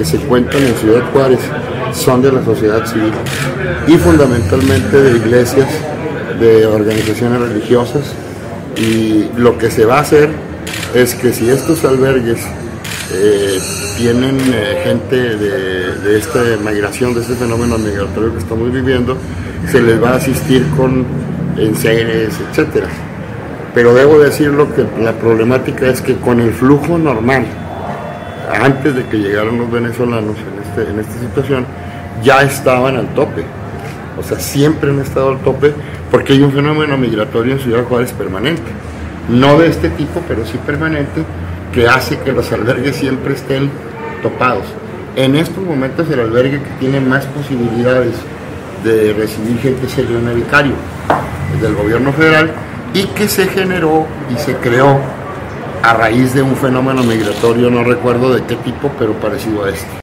se cuentan en Ciudad Juárez son de la sociedad civil y fundamentalmente de iglesias, de organizaciones religiosas, y lo que se va a hacer es que si estos albergues tienen gente de esta migración, de este fenómeno migratorio que estamos viviendo, se les va a asistir con enseres, etcétera. Pero debo decirlo que la problemática es que con el flujo normal, antes de que llegaran los venezolanos en esta situación, ya estaban al tope. O sea, siempre han estado al tope porque hay un fenómeno migratorio en Ciudad Juárez permanente. No de este tipo, pero sí permanente, que hace que los albergues siempre estén topados. En estos momentos el albergue que tiene más posibilidades de recibir gente es el Leona Vicario, del gobierno federal, y que se generó y se creó a raíz de un fenómeno migratorio, no recuerdo de qué tipo, pero parecido a este.